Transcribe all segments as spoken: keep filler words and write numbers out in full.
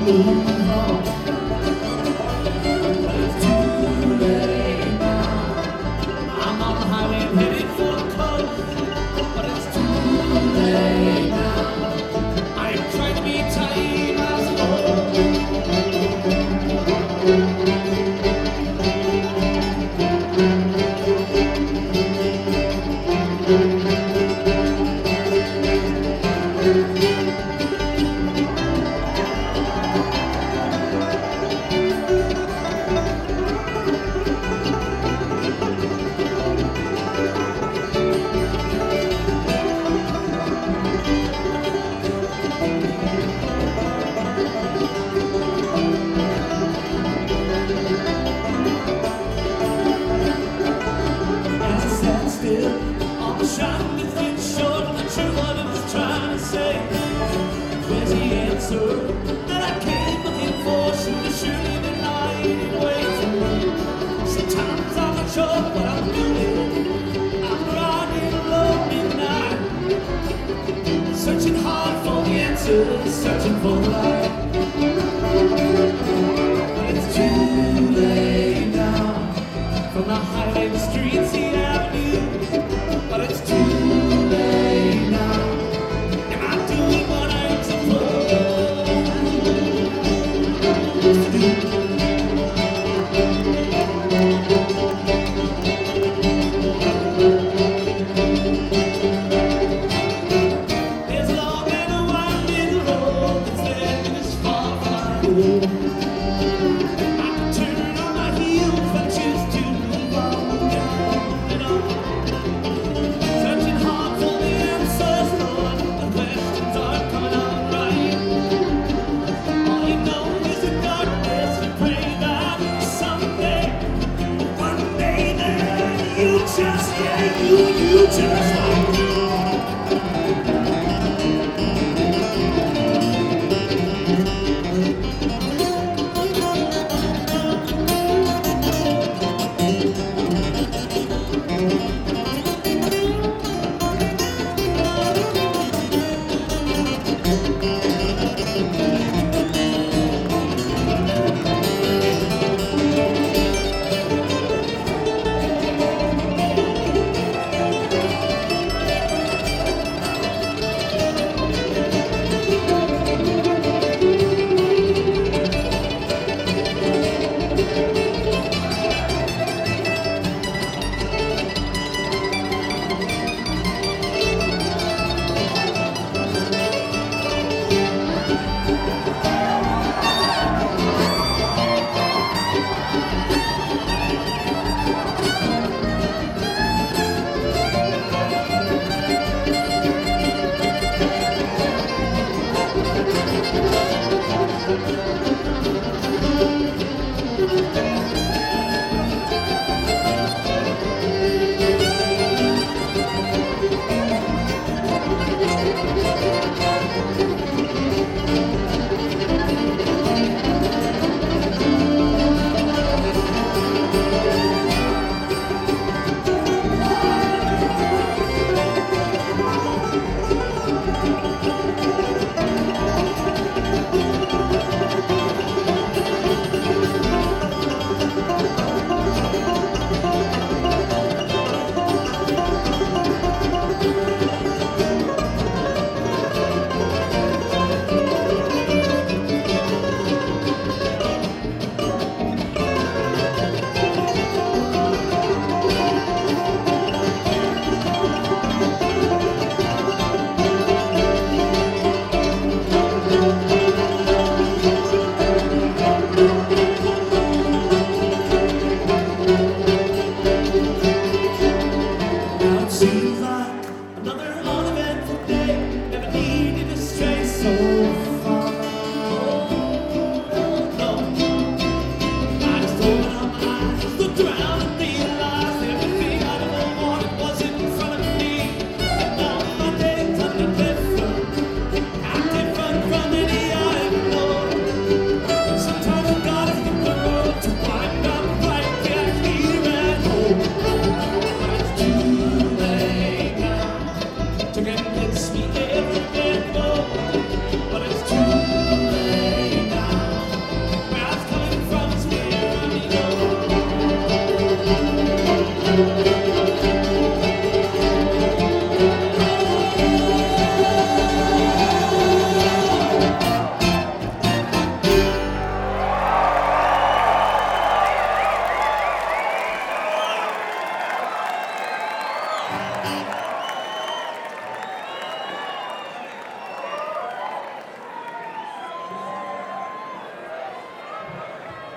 move on. But it's too late now. I'm on the highway and headed for the coast. But it's too late now. I am trying to be time as that I came looking for should have surely been lying in wait. Sometimes I'm not sure what I'm doing. I'm riding alone midnight, searching hard for the answers, searching for the light. But it's too late now. From the highway, the streets, the avenue. But it's too late now. Am I doing what I'm supposed to? There's a long and a winding road that's led me this far from my home. I can turn on my heels if I choose to move on and on. Searching hard for the answers, Lord, the questions aren't coming out right. All you know is the darkness, you pray that someday, one day that you just, yeah, you, you just like.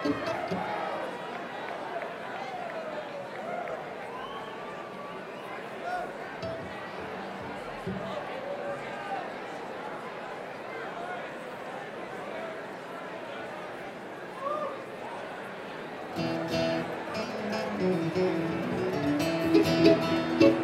Thank you.